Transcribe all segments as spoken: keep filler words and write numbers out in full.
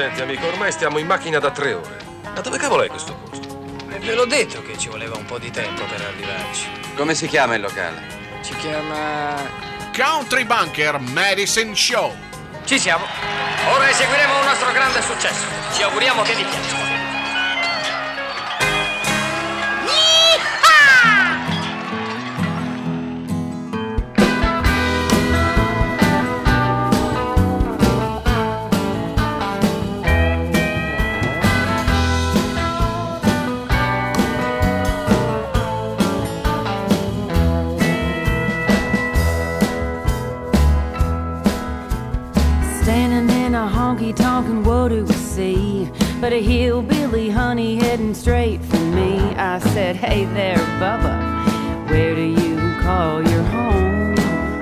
Senti, amico, ormai stiamo in macchina da tre ore. Ma dove cavolo è questo posto? E ve l'ho detto che ci voleva un po' di tempo per arrivarci. Come si chiama il locale? Si chiama... Country Bunker Medicine Show. Ci siamo. Ora eseguiremo un nostro grande successo. Ci auguriamo che vi piaccia. Talking, what do we see? But a hillbilly honey heading straight for me. I said, hey there, Bubba, where do you call your home?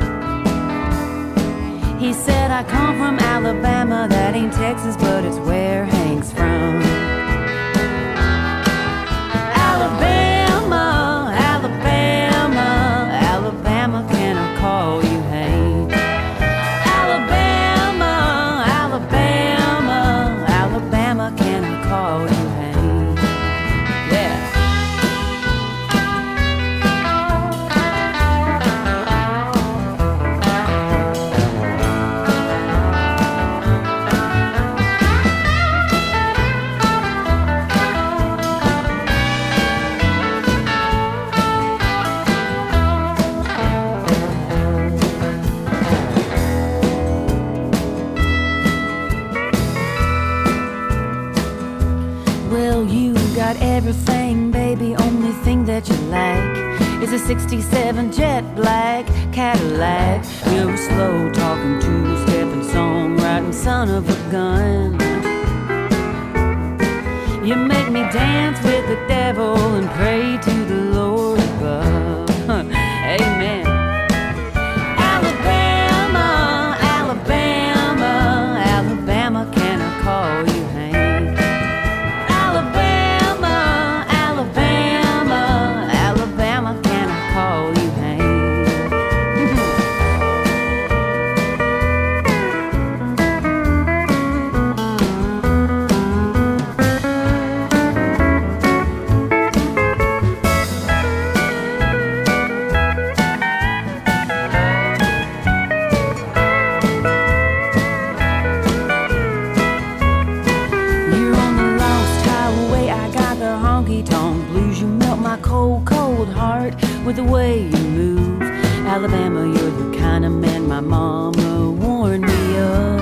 He said, I come from Alabama. That ain't Texas, but it's where Hank's from. Alabama, Alabama, Alabama, can I call you Hank? Can I call you Hank? Yeah. Everything, baby, only thing that you like is a sixty-seven jet black Cadillac. You're a slow-talking, two-stepping, songwriting son of a gun. You make me dance with the devil and pray to the Lord above. Amen. Alabama, Alabama, Alabama, can I call you Hank? Alabama. With the way you move, Alabama, you're the kind of man my mama warned me of.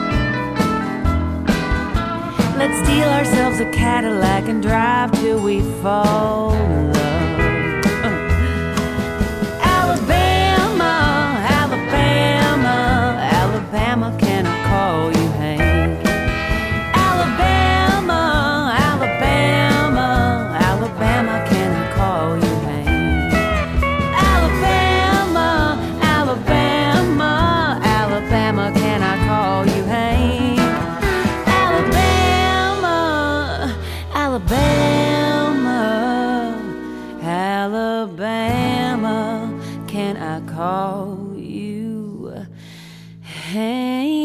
Let's steal ourselves a Cadillac and drive till we fall in love. Alabama, Alabama, Alabama, can I call you Hank? Alabama, Alabama, Alabama, can I call you Hank? Alabama, can I call you Hank? Alabama, Alabama, Alabama, can I call you Hank?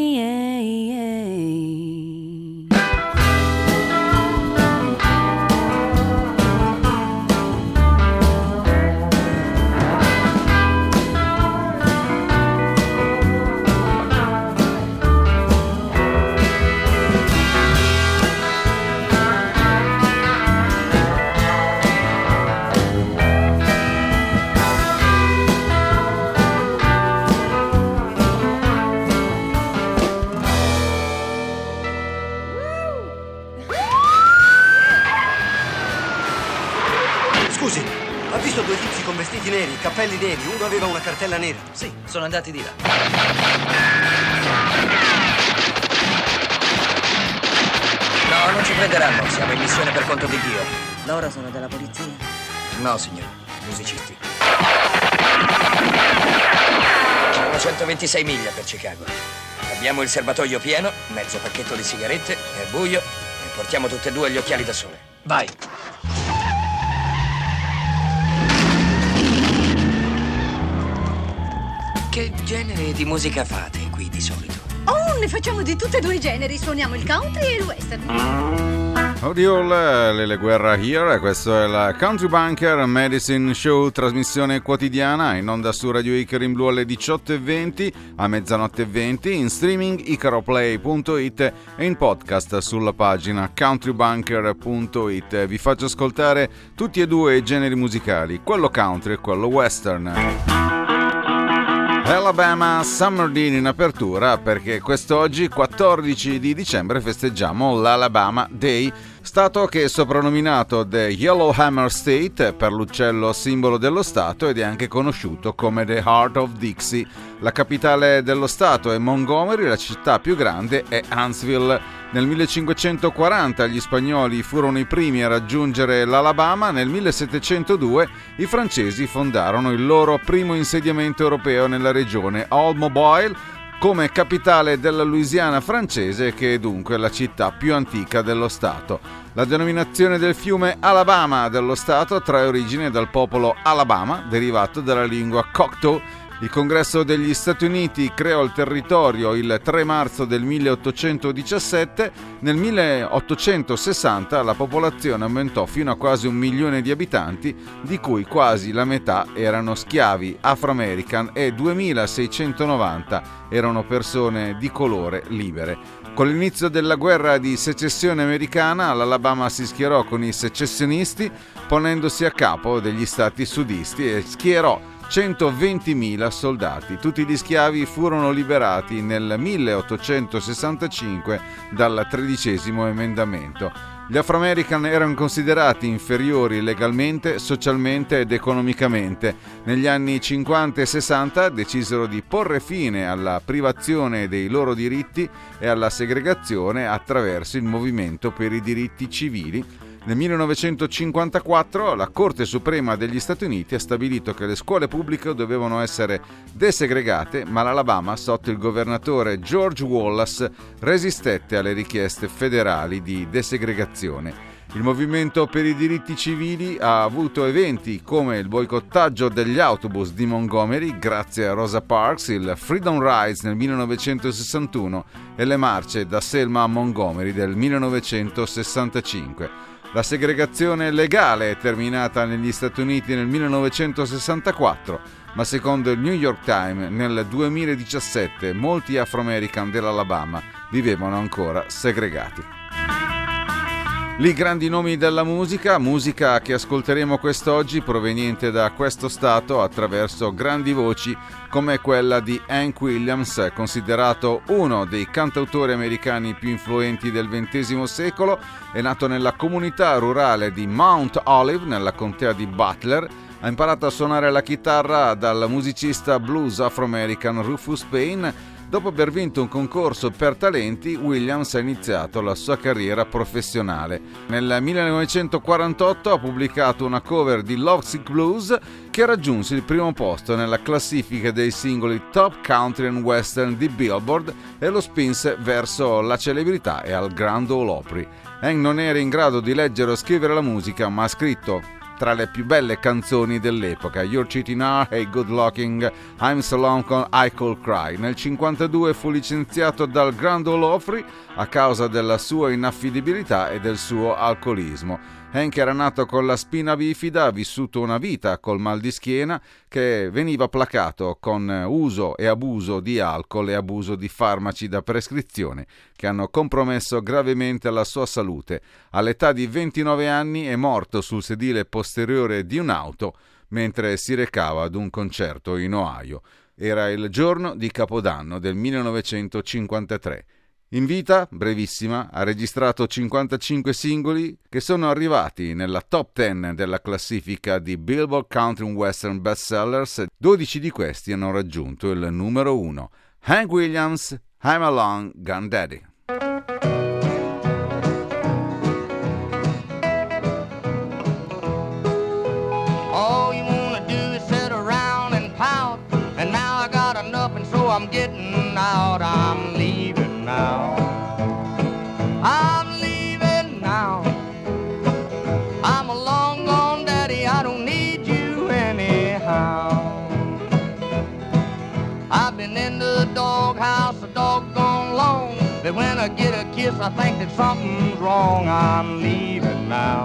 Vestiti neri, cappelli neri, uno aveva una cartella nera. Sì, sono andati di là. No, non ci prenderanno, siamo in missione per conto di Dio. Loro sono della polizia? No, signore, musicisti. Sono centoventisei miglia per Chicago. Abbiamo il serbatoio pieno, mezzo pacchetto di sigarette, è buio e portiamo tutte e due gli occhiali da sole. Vai! Che genere di musica fate qui di solito? Oh ne facciamo di tutti e due i generi, suoniamo il country e il western. Oddio, Lele Guerra here, questo è la Country Bunker Medicine Show, trasmissione quotidiana in onda su Radio Icaro in blu alle diciotto e venti, a mezzanotte e venti, in streaming icaroplay punto it e in podcast sulla pagina countrybunker punto it. Vi faccio ascoltare tutti e due i generi musicali, quello country e quello western. Alabama Summer Dean in apertura, perché quest'oggi, quattordici di dicembre, festeggiamo l'Alabama Day, stato che è soprannominato The Yellowhammer State per l'uccello simbolo dello stato ed è anche conosciuto come The Heart of Dixie. La capitale dello stato è Montgomery, la città più grande è Huntsville. Nel millecinquecentoquaranta gli spagnoli furono i primi a raggiungere l'Alabama, nel millesettecentodue i francesi fondarono il loro primo insediamento europeo nella regione, Oldsmobile, come capitale della Louisiana francese, che è dunque la città più antica dello stato. La denominazione del fiume Alabama dello stato trae origine dal popolo Alabama, derivato dalla lingua Choctaw. Il Congresso degli Stati Uniti creò il territorio il tre marzo del milleottocentodiciassette. Nel milleottocentosessanta la popolazione aumentò fino a quasi un milione di abitanti, di cui quasi la metà erano schiavi afro-american e duemilaseicentonovanta erano persone di colore libere. Con l'inizio della guerra di secessione americana, l'Alabama si schierò con i secessionisti, ponendosi a capo degli stati sudisti, e schierò centoventimila soldati. Tutti gli schiavi furono liberati nel milleottocentosessantacinque dal tredicesimo emendamento. Gli afro-american erano considerati inferiori legalmente, socialmente ed economicamente. Negli anni cinquanta e sessanta decisero di porre fine alla privazione dei loro diritti e alla segregazione attraverso il movimento per i diritti civili. Nel millenovecentocinquantaquattro la Corte Suprema degli Stati Uniti ha stabilito che le scuole pubbliche dovevano essere desegregate, ma l'Alabama, sotto il governatore George Wallace, resistette alle richieste federali di desegregazione. Il movimento per i diritti civili ha avuto eventi come il boicottaggio degli autobus di Montgomery grazie a Rosa Parks, il Freedom Rides nel millenovecentosessantuno e le marce da Selma a Montgomery del millenovecentosessantacinque. La segregazione legale è terminata negli Stati Uniti nel millenovecentosessantaquattro, ma secondo il New York Times nel duemiladiciassette molti afro-american dell'Alabama vivevano ancora segregati. Lì grandi nomi della musica, musica che ascolteremo quest'oggi proveniente da questo stato attraverso grandi voci come quella di Hank Williams, considerato uno dei cantautori americani più influenti del ventesimo secolo. È nato nella comunità rurale di Mount Olive, nella contea di Butler. Ha imparato a suonare la chitarra dal musicista blues afro-american Rufus Payne. Dopo aver vinto un concorso per talenti, Williams ha iniziato la sua carriera professionale. Nel millenovecentoquarantotto ha pubblicato una cover di Lovesick Blues che raggiunse il primo posto nella classifica dei singoli Top Country and Western di Billboard e lo spinse verso la celebrità e al Grand Ole Opry. Hank non era in grado di leggere o scrivere la musica, ma ha scritto tra le più belle canzoni dell'epoca: You're Cheating Her, Hey Good Looking, I'm So Long con I Could Cry. Nel cinquantadue fu licenziato dal Grand Ole Opry a causa della sua inaffidabilità e del suo alcolismo. Hank era nato con la spina bifida, ha vissuto una vita col mal di schiena che veniva placato con uso e abuso di alcol e abuso di farmaci da prescrizione che hanno compromesso gravemente la sua salute. All'età di ventinove anni è morto sul sedile posteriore di un'auto mentre si recava ad un concerto in Ohio. Era il giorno di Capodanno del millenovecentocinquantatré. In vita, brevissima, ha registrato cinquantacinque singoli che sono arrivati nella top dieci della classifica di Billboard Country and Western Bestsellers. dodici di questi hanno raggiunto il numero uno. Hank Williams, I'm a Long Gone Daddy. All you wanna do is sit around and pout, and now I got enough and so I'm getting out. I'm leaving now. I'm leaving now. I'm a long gone daddy, I don't need you anyhow. I've been in the doghouse a doggone long I get a kiss, I think that something's wrong. I'm leaving now.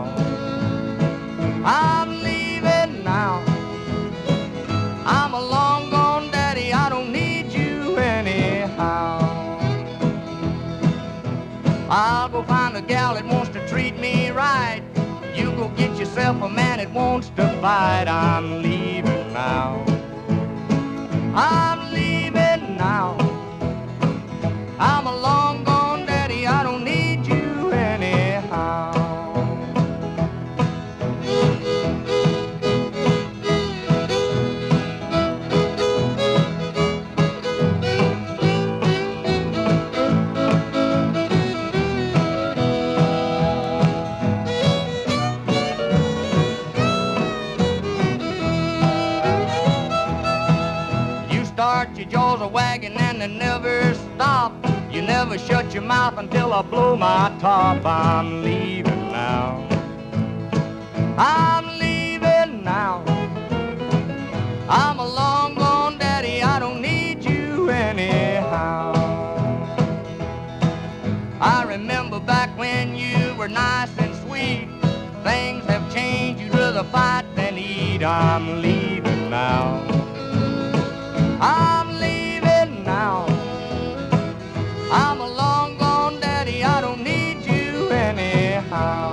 I'm leaving now. I'm a long gone daddy, I don't need you anyhow. I'll go find a gal that wants to treat me right. You go get yourself a man that wants to fight. I'm leaving now. I'm leaving now. I'm a long gone daddy, I don't need you anyhow. Your jaws are wagging and they never stop. You never shut your mouth until I blow my top. I'm leaving now. I'm leaving now. I'm a long gone daddy, I don't need you anyhow. I remember back when you were nice and sweet. Things have changed, you'd rather fight than eat. I'm leaving now. I'm leaving now. I'm a long gone daddy, I don't need you anyhow.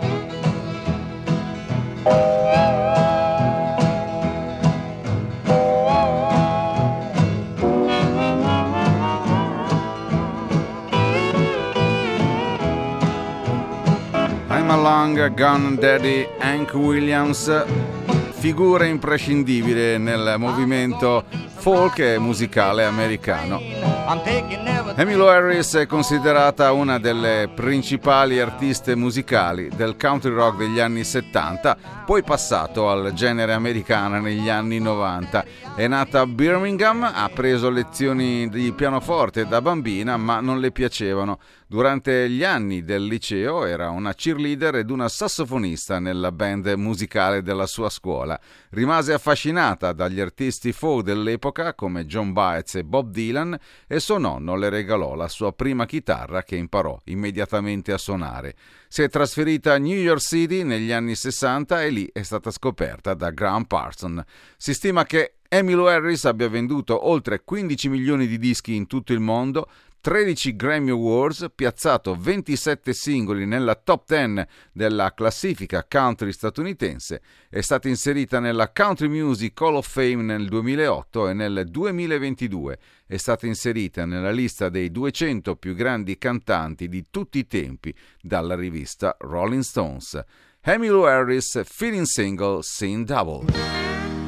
I'm a long gone daddy, Hank Williams, figura imprescindibile nel movimento folk e musicale americano. Emmylou Harris è considerata una delle principali artiste musicali del country rock degli anni settanta, poi passato al genere americano negli anni novanta. È nata a Birmingham, ha preso lezioni di pianoforte da bambina, ma non le piacevano. Durante gli anni del liceo era una cheerleader ed una sassofonista nella band musicale della sua scuola. Rimase affascinata dagli artisti folk dell'epoca come John Baez e Bob Dylan e suo nonno le regalò la sua prima chitarra che imparò immediatamente a suonare. Si è trasferita a New York City negli anni sessanta e lì è stata scoperta da Graham Parsons. Si stima che Emmylou Harris abbia venduto oltre quindici milioni di dischi in tutto il mondo, tredici Grammy Awards, piazzato ventisette singoli nella top dieci della classifica country statunitense, è stata inserita nella Country Music Hall of Fame nel duemilaotto e nel duemilaventidue è stata inserita nella lista dei duecento più grandi cantanti di tutti i tempi dalla rivista Rolling Stones. Emmylou Harris, Feeling Single, Sing Double.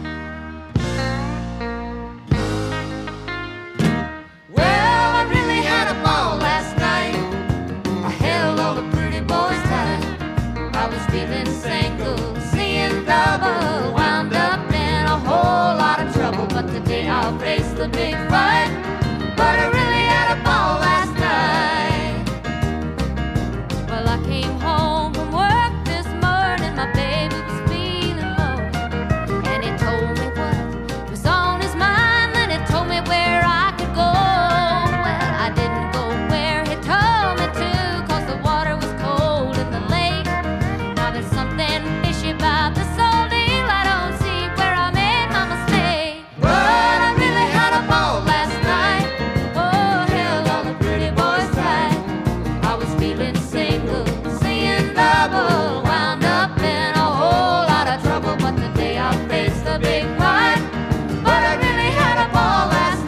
I'll face the big fight, but I really had a ball last night. Well, I came home from work this morning, my baby was feeling low, and he told me what was on his mind, and he told me where I could go. Well, I didn't go where he told me to, cause the water was cold in the lake. Now there's something fishy about this old deal, I don't see where I made my mistake. But last night, oh hell, all the pretty boys cried. I was feeling single, singing double, wound up in a whole lot of trouble. But the day I faced the big fight, but I really had a ball last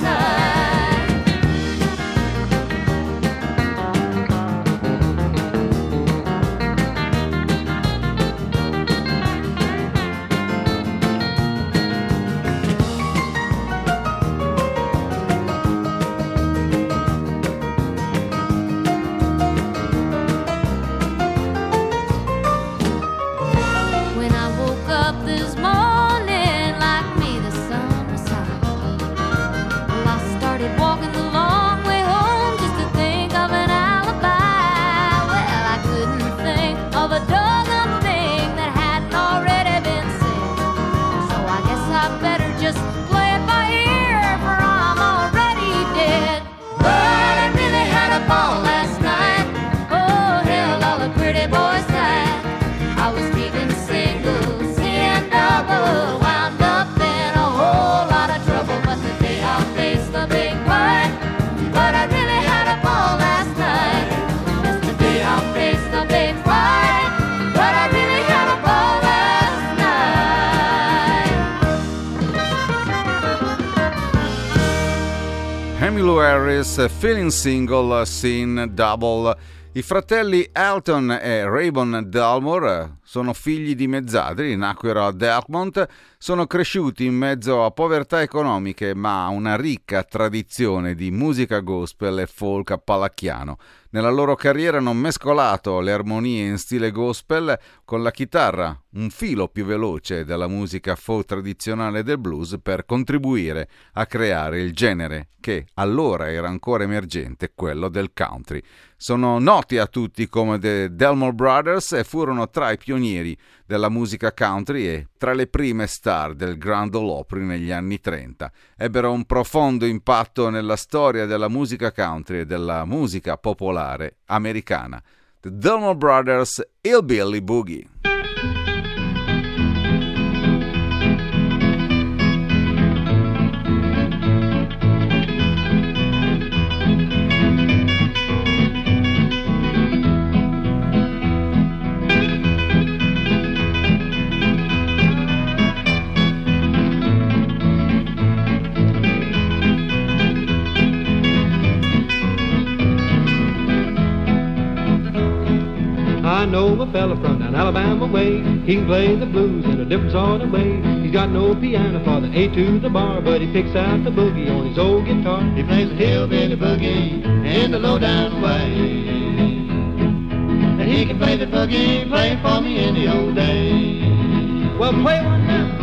Emmylou Harris, Feeling Single, Sin Double. I fratelli Alton e Rayburn Dalmor sono figli di mezzadri, nacquero a Delmont, sono cresciuti in mezzo a povertà economiche ma a una ricca tradizione di musica gospel e folk appalacchiano. Nella loro carriera hanno mescolato le armonie in stile gospel con la chitarra, un filo più veloce della musica folk tradizionale del blues, per contribuire a creare il genere che allora era ancora emergente, quello del country. Sono noti a tutti come The Delmore Brothers e furono tra i pionieri della musica country e tra le prime star del Grand Ole Opry negli anni trenta. Ebbero un profondo impatto nella storia della musica country e della musica popolare americana. The Delmore Brothers, Hillbilly Boogie. I know a fella from down Alabama way. He can play the blues in a different sort of way. He's got no piano for the A to the bar, but he picks out the boogie on his old guitar. He plays the hillbilly boogie in the low-down way. And he can play the boogie, play for me in the old days. Well, play one now.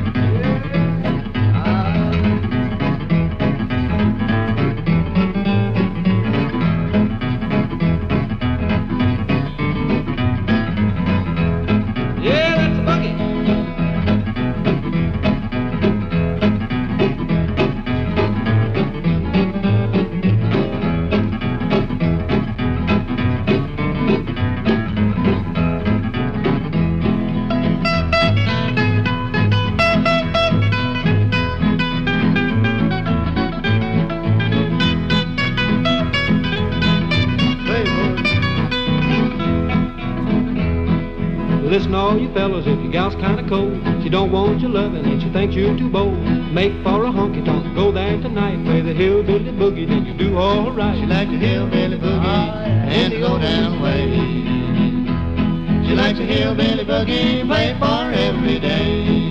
Listen, all you fellas, if your gal's kinda cold, she don't want your lovin' and she thinks you're too bold, make for a honky-tonk, go there tonight, play the hillbilly boogie, then you do all right. She likes the hillbilly boogie and the go-down way. She likes the hillbilly boogie, play for her every day.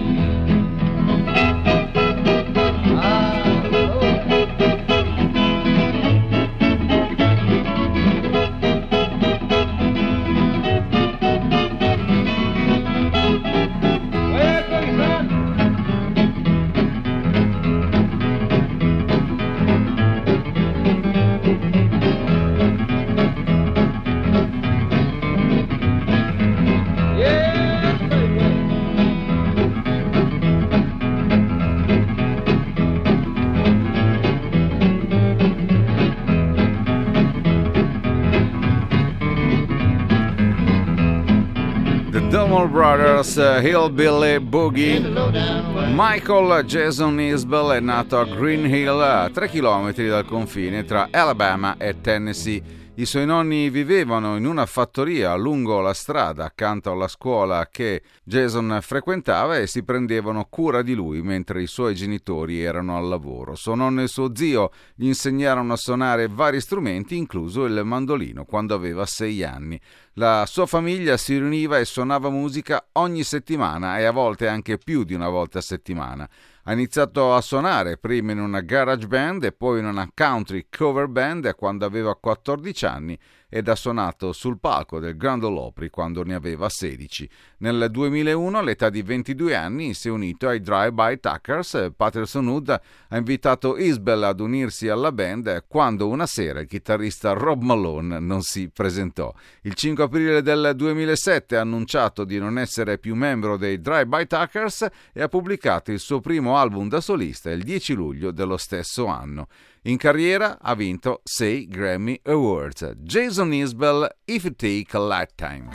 Brothers, Hillbilly Boogie. Michael Jason Isbell è nato a Green Hill, a tre chilometri dal confine tra Alabama e Tennessee. I suoi nonni vivevano in una fattoria lungo la strada accanto alla scuola che Jason frequentava e si prendevano cura di lui mentre i suoi genitori erano al lavoro. Suo nonno e suo zio gli insegnarono a suonare vari strumenti, incluso il mandolino, quando aveva sei anni. La sua famiglia si riuniva e suonava musica ogni settimana e a volte anche più di una volta a settimana. Ha iniziato a suonare prima in una garage band e poi in una country cover band quando aveva quattordici anni ed ha suonato sul palco del Grand Ole Opry quando ne aveva sedici. Nel duemilauno, all'età di ventidue anni, si è unito ai Drive-By Tuckers. Patterson Hood ha invitato Isbell ad unirsi alla band quando una sera il chitarrista Rob Malone non si presentò. Il cinque aprile del duemilasette ha annunciato di non essere più membro dei Drive-By Tuckers e ha pubblicato il suo primo album da solista il dieci luglio dello stesso anno. In carriera ha vinto sei Grammy Awards. Jason Isbell, If You Take a Lifetime.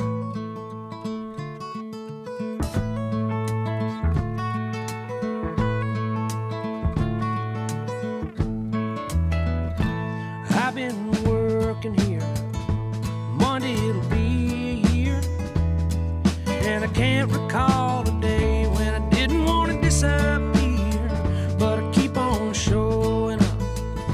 I've been working here, Monday it'll be a year, and I can't recall a day when I didn't want to disappear, but I keep on showing up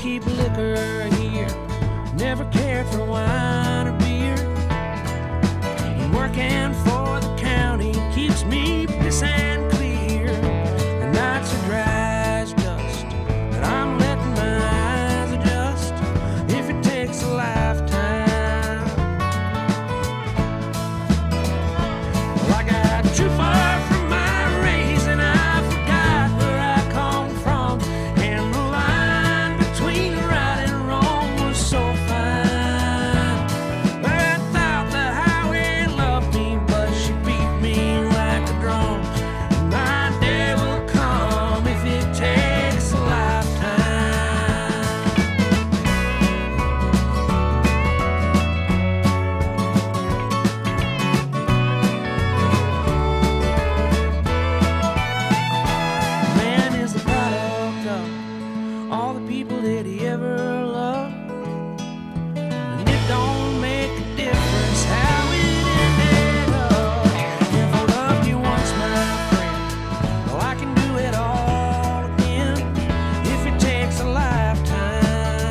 keep liquor here. Never cared for wine or beer. And working for the county keeps me pissing clear. The nights are dry as dust, but I'm letting my eyes adjust. If it takes a lifetime, well, I got too far from my race and I forgot where I come from. And the line between right and wrong was so fine. But I thought the highway loved me, but she beat me like a drum. My day will come if it takes a lifetime. Man is the product of all the people that he ever loved. And it don't make a difference how it ended up. If I loved you once, my friend, well, I can do it all again if it takes a lifetime.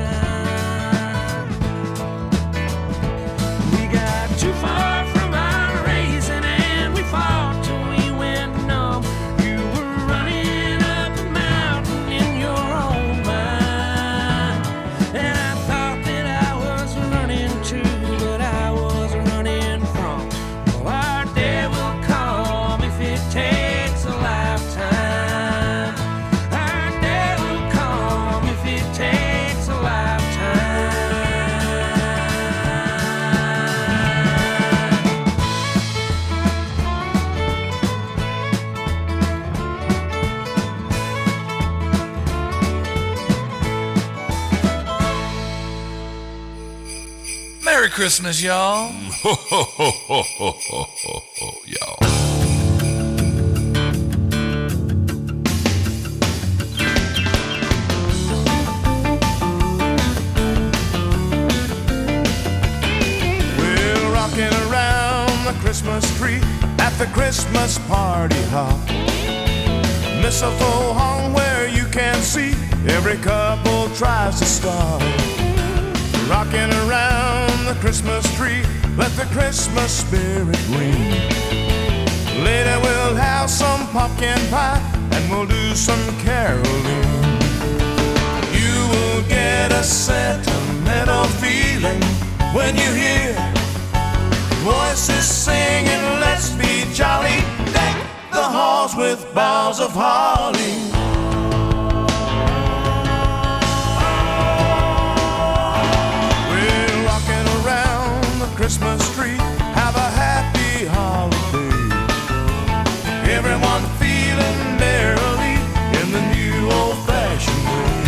We got too far from our racing and we fought till we went numb. You were running up a mountain in your own mind, and I thought that I was running too, but I was running from. Well, our day will come if it takes a lifetime. Our day will come if it takes a lifetime. Merry Christmas, y'all. Ho, ho, ho, ho, ho, ho, ho, ho, y'all. We're rocking around the Christmas tree at the Christmas party hop. Mistletoe hung where you can see every couple tries to start. Rocking around the Christmas tree, let the Christmas spirit ring. Later we'll have some pumpkin pie and we'll do some caroling. You will get a sentimental feeling when you hear voices singing, let's be jolly, deck the halls with boughs of holly. We're rocking around the Christmas tree, have a happy holiday. Everyone feeling merrily in the new old-fashioned way.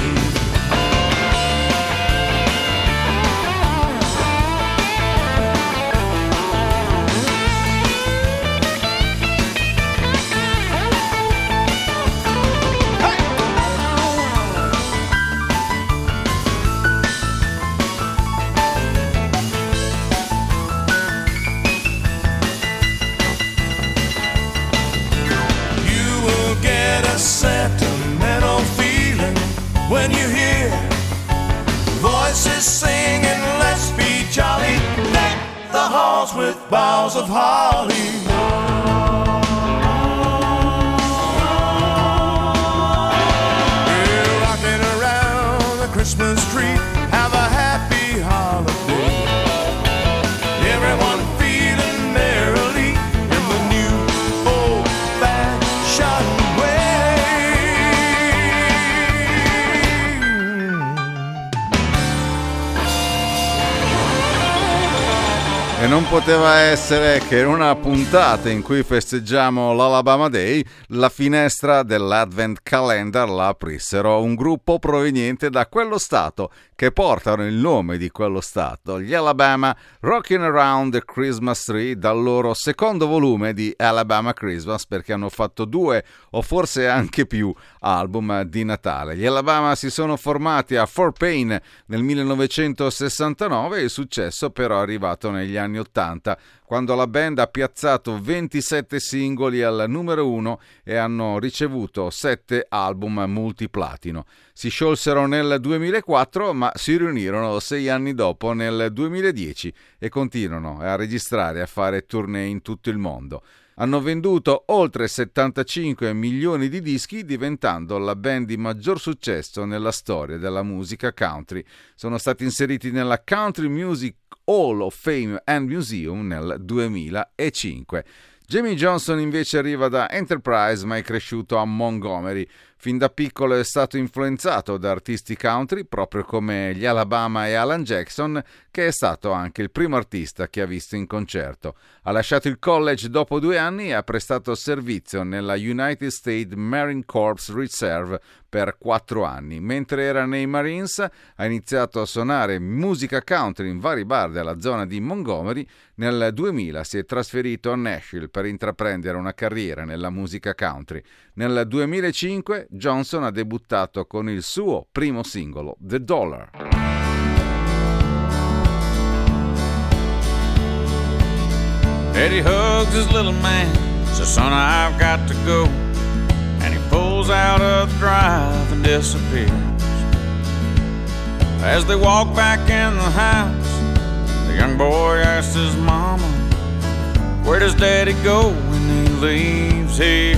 Sentimental feeling when you hear voices singing, let's be jolly, deck the halls with boughs of holly. We're rocking around the Christmas tree, have a happy holiday. Everyone feeling merrily in the new old-fashioned E non poteva essere che in una puntata in cui festeggiamo l'Alabama Day, la finestra dell'Advent Calendar la aprissero un gruppo proveniente da quello stato, che portano il nome di quello stato, gli Alabama Rockin' Around the Christmas Tree, dal loro secondo volume di Alabama Christmas, perché hanno fatto due o forse anche più album di Natale. Gli Alabama si sono formati a Fort Payne nel millenovecentosessantanove e il successo però è arrivato negli anni ottanta, quando la band ha piazzato ventisette singoli al numero uno e hanno ricevuto sette album multiplatino. Si sciolsero nel duemilaquattro, ma si riunirono sei anni dopo nel duemiladieci e continuano a registrare e a fare tournée in tutto il mondo. Hanno venduto oltre settantacinque milioni di dischi, diventando la band di maggior successo nella storia della musica country. Sono stati inseriti nella Country Music Hall of Fame and Museum nel duemilacinque. Jamie Johnson invece arriva da Enterprise, ma è cresciuto a Montgomery. Fin da piccolo è stato influenzato da artisti country, proprio come gli Alabama e Alan Jackson, che è stato anche il primo artista che ha visto in concerto. Ha lasciato il college dopo due anni e ha prestato servizio nella United States Marine Corps Reserve per quattro anni. Mentre era nei Marines ha iniziato a suonare musica country in vari bar della zona di Montgomery. Nel duemila si è trasferito a Nashville per intraprendere una carriera nella musica country. Nel duemilacinque Johnson ha debuttato con il suo primo singolo, The Dollar. Eddie hugs his little man, says, son, I've got to go. And he pulls out of the drive and disappears. As they walk back in the house, the young boy asks his mama, where does Daddy go when he leaves here?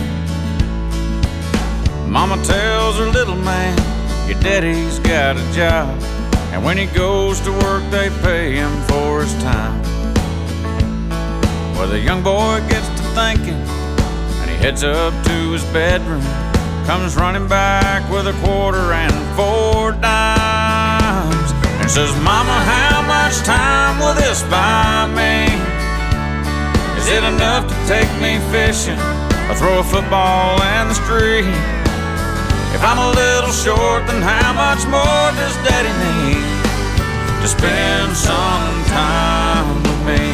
Mama tells her little man, your daddy's got a job, and when he goes to work they pay him for his time. Well, the young boy gets to thinking, and he heads up to his bedroom, comes running back with a quarter and four dimes, and says, Mama, how much time will this buy me? Is it enough to take me fishing or throw a football in the street? If I'm a little short, then how much more does Daddy need to spend some time with me?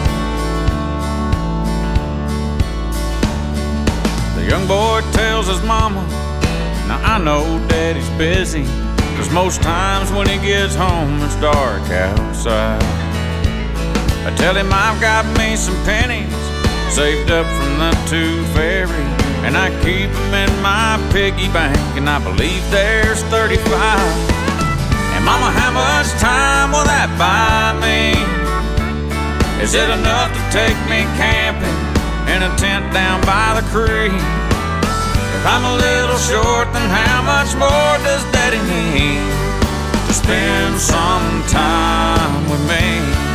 The young boy tells his mama, now I know Daddy's busy, 'cause most times when he gets home it's dark outside. I tell him I've got me some pennies saved up from the two ferry, and I keep them in my piggy bank, and I believe there's thirty-five. And Mama, how much time will that buy me? Is it enough to take me camping in a tent down by the creek? If I'm a little short, then how much more does Daddy need to spend some time with me?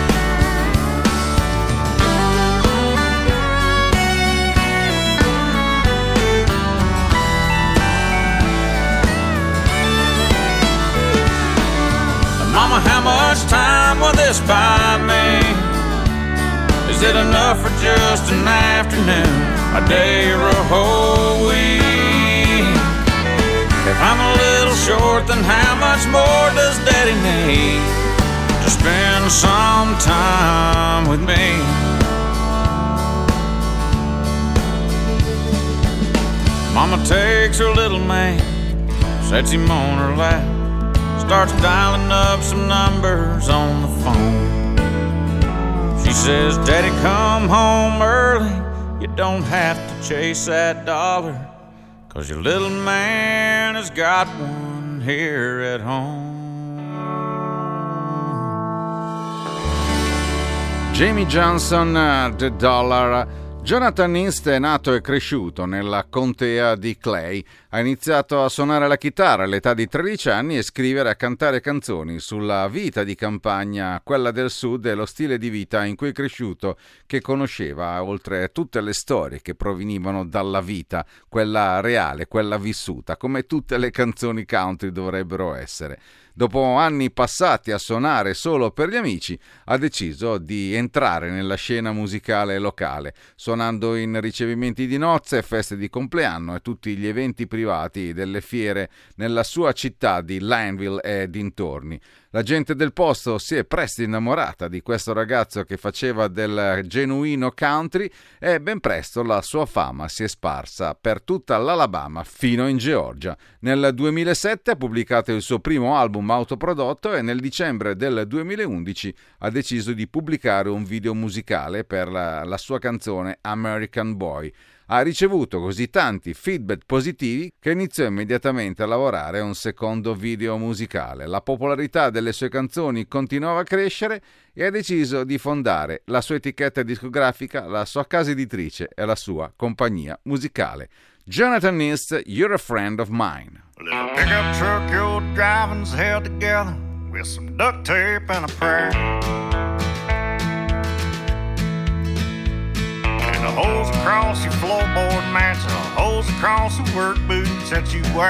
Mama, how much time will this buy me? Is it enough for just an afternoon, a day, or a whole week? If I'm a little short, then how much more does Daddy need to spend some time with me? Mama takes her little man, sets him on her lap, starts dialing up some numbers on the phone. She says, Daddy, come home early. You don't have to chase that dollar, 'cause your little man has got one here at home. Jamie Johnson, The Dollar. Jonathan Inst è nato e cresciuto nella contea di Clay. Ha iniziato a suonare la chitarra all'età di tredici anni e scrivere e cantare canzoni sulla vita di campagna, quella del sud, e lo stile di vita in cui è cresciuto, che conosceva, oltre a tutte le storie che provenivano dalla vita, quella reale, quella vissuta, come tutte le canzoni country dovrebbero essere. Dopo anni passati a suonare solo per gli amici, ha deciso di entrare nella scena musicale locale, suonando in ricevimenti di nozze, feste di compleanno e tutti gli eventi privati delle fiere nella sua città di Lineville e dintorni. La gente del posto si è presto innamorata di questo ragazzo che faceva del genuino country e ben presto la sua fama si è sparsa per tutta l'Alabama fino in Georgia. Nel duemilasette ha pubblicato il suo primo album autoprodotto e nel dicembre del duemilaundici ha deciso di pubblicare un video musicale per la, la sua canzone American Boy. Ha ricevuto così tanti feedback positivi che iniziò immediatamente a lavorare a un secondo video musicale. La popolarità delle sue canzoni continuava a crescere e ha deciso di fondare la sua etichetta discografica, la sua casa editrice e la sua compagnia musicale. Jonathan East, You're a Friend of Mine. Little pickup truck you're driving's held together with some duct tape and a prayer. And the holes across your floorboard match the holes across the work boots that you wear.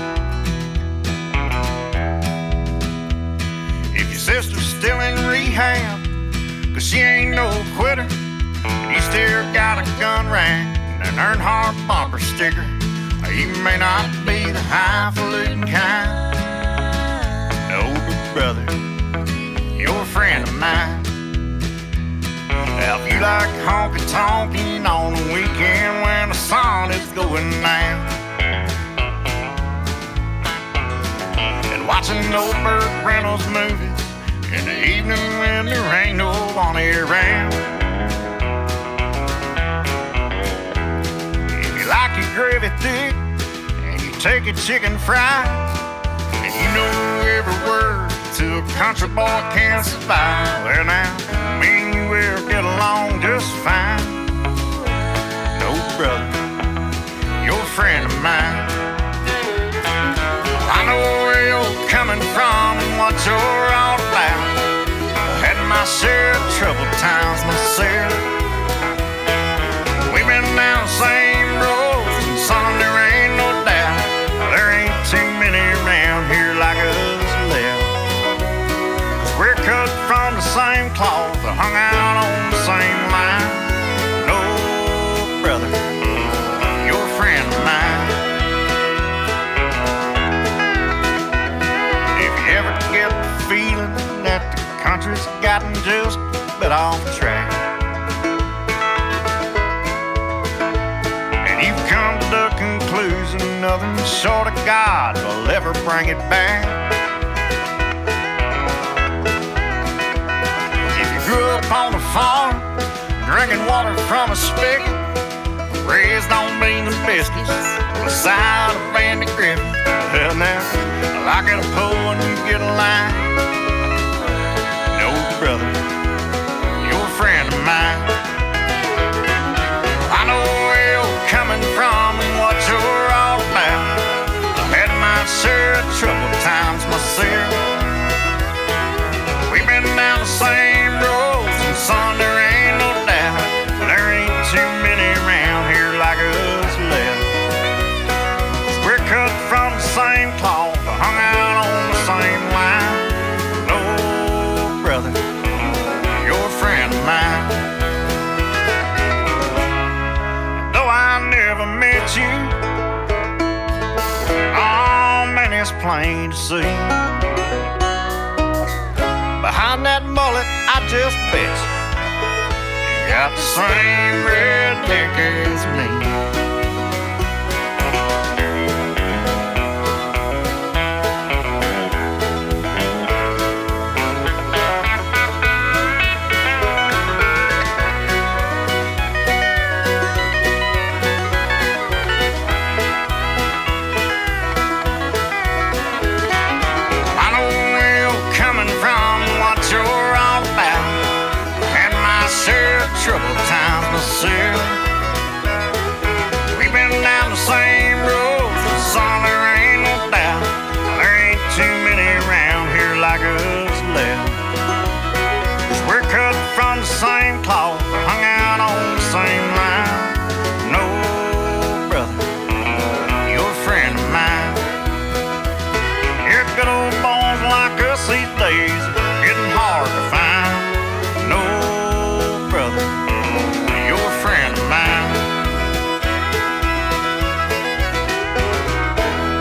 If your sister's still in rehab, cause she ain't no quitter, and you still got a gun rack and an Earnhardt bumper sticker, you may not be the highfalutin kind. No, but brother, you're a friend of mine. Now, if you like honky-tonkin' on the weekend when the sun is going down, and watching old Burt Reynolds movies in the evening when there ain't nobody around. If you like your gravy thick and you take a chicken fry, and you know every word to a country boy can survive, well now, me and you will get along just fine. No, brother, you're a friend of mine. I know where you're coming from and what you're all about. I had my share of troubled times myself. We've been down the same roads, and son, there ain't no doubt there ain't too many around here like us left. 'Cause we're cut from the same cloth, hung out on the same line. No, brother, you're a friend of mine. If you ever get the feeling that the country's gotten just a bit off track, and you've come to the conclusion nothing short of God will ever bring it back. Grew up on a farm, drinking water from a spigot, raised on beans and biscuits on the side of Andy Griffin. Well now, I get a pull and you get a line. No, brother, you're a friend of mine. I know where you're coming from and what you're all about. I've had my share of troubled times myself. We've been down the same roads, and son, there ain't no doubt there ain't too many around here like us left. 'Cause we're cut from the same cloth, hung out on the same line. No, brother, you're a friend of mine. And though I never met you, oh man, it's plain to see. Behind that mullet, I just bet you got the same redneck as me. Troubled times myself. We've been down the same roads, son, there ain't no doubt there ain't too many around here like us left. 'Cause we're cut from the same cloth, hung out on the same line. No, brother, you're a friend of mine. Here good old bones like us these days are getting hard to find. No, brother, you're a friend of mine.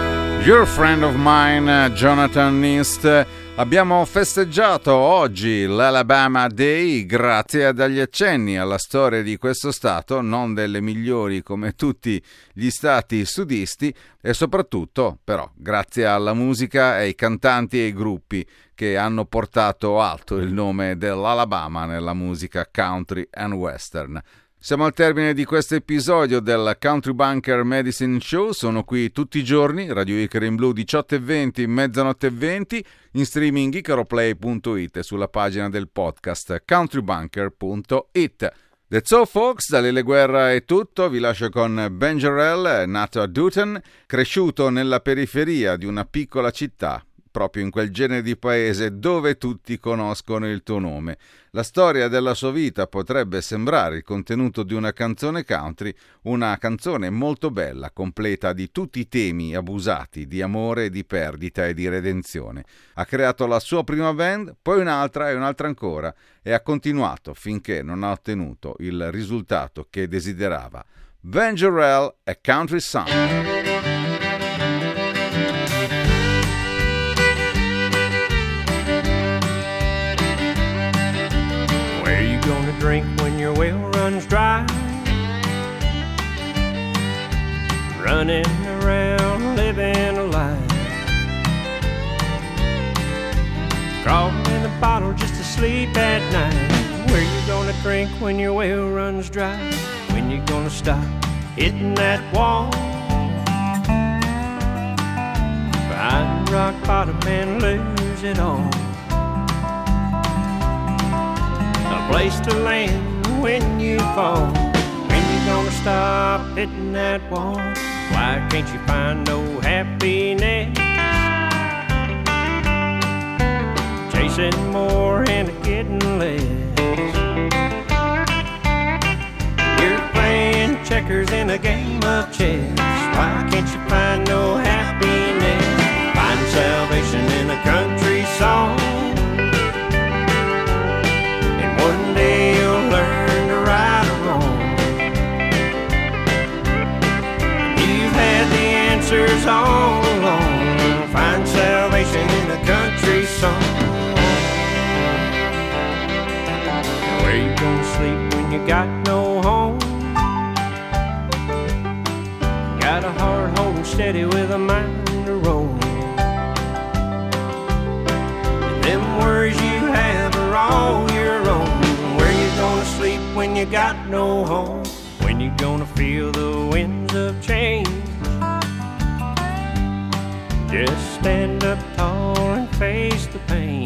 Your Friend of Mine, Jonathan Nist. Abbiamo festeggiato oggi l'Alabama Day grazie a degli accenni alla storia di questo stato, non delle migliori come tutti gli stati sudisti, e soprattutto però grazie alla musica e ai cantanti e ai gruppi che hanno portato alto il nome dell'Alabama nella musica country and western. Siamo al termine di questo episodio del Country Bunker Medicine Show. Sono qui tutti i giorni, Radio Icaro in Blu diciotto e venti, mezzanotte e venti, in streaming icaroplay punto it e sulla pagina del podcast countrybunker punto it. That's all folks, da Lele Guerra è tutto, vi lascio con Ben Jarrell, nato a Dutton, cresciuto nella periferia di una piccola città, proprio in quel genere di paese dove tutti conoscono il tuo nome. La storia della sua vita potrebbe sembrare il contenuto di una canzone country, una canzone molto bella, completa di tutti i temi abusati di amore, di perdita e di redenzione. Ha creato la sua prima band, poi un'altra e un'altra ancora, e ha continuato finché non ha ottenuto il risultato che desiderava. Ben Jarrell, A Country Song. Gonna drink when your well runs dry, running around living a life, crawling in the bottle just to sleep at night. Where you gonna drink when your well runs dry? When you gonna stop hitting that wall? Find rock bottom and lose it all. A place to land when you fall. When you gonna stop hitting that wall? Why can't you find no happiness? Chasing more and getting less. You're playing checkers in a game of chess. Why can't you find no happiness? Find salvation in a country song. One day you'll learn to right or wrong. You've had the answers all along. Find salvation in a country song. Where you gonna sleep when you got no home? Got a heart holding steady with a mind to roam. And them worries you have are all your own. Where you gonna sleep when you got no home? When you gonna feel the winds of change? Just stand up tall and face the pain.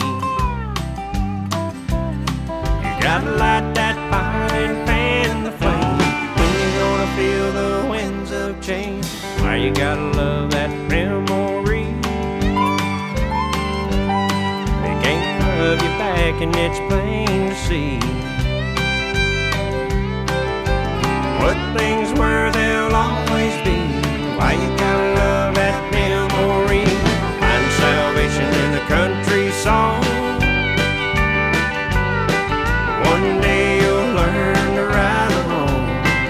You gotta light that fire and fan the flame. When you gonna feel the winds of change? Why you gotta love that memory? They can't love you back and it's plain to see. What things were, they'll always be. Why you gotta love that memory? Find salvation in the country song. One day you'll learn to right or wrong.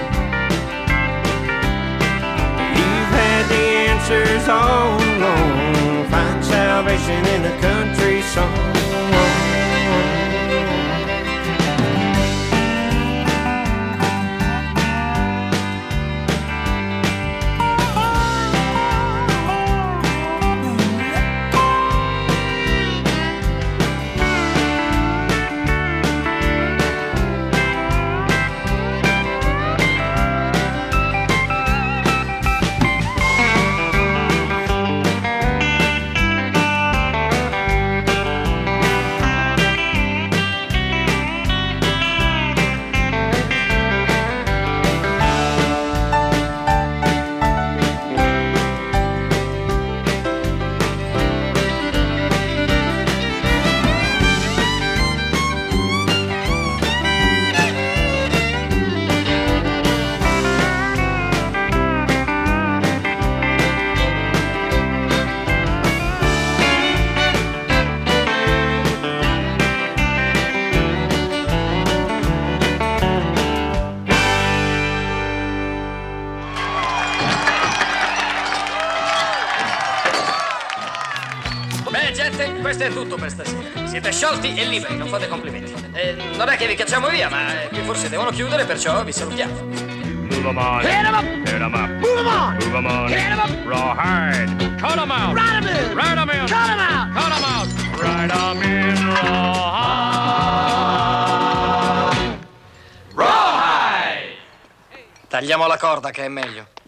You've had the answers all along. Find salvation in the country song. questo è tutto per stasera. Siete sciolti e liberi, non fate complimenti. Eh, non è che vi cacciamo via, ma eh, qui forse devono chiudere, perciò vi salutiamo. Move 'em on. Hit 'em up. Hit 'em up. Move 'em on. Move 'em on. Hit 'em up. Rawhide. Cut 'em out. Ride 'em in. Ride 'em in. Cut 'em out. Cut 'em out. Ride 'em in. Rawhide. Rawhide. Tagliamo la corda che è meglio.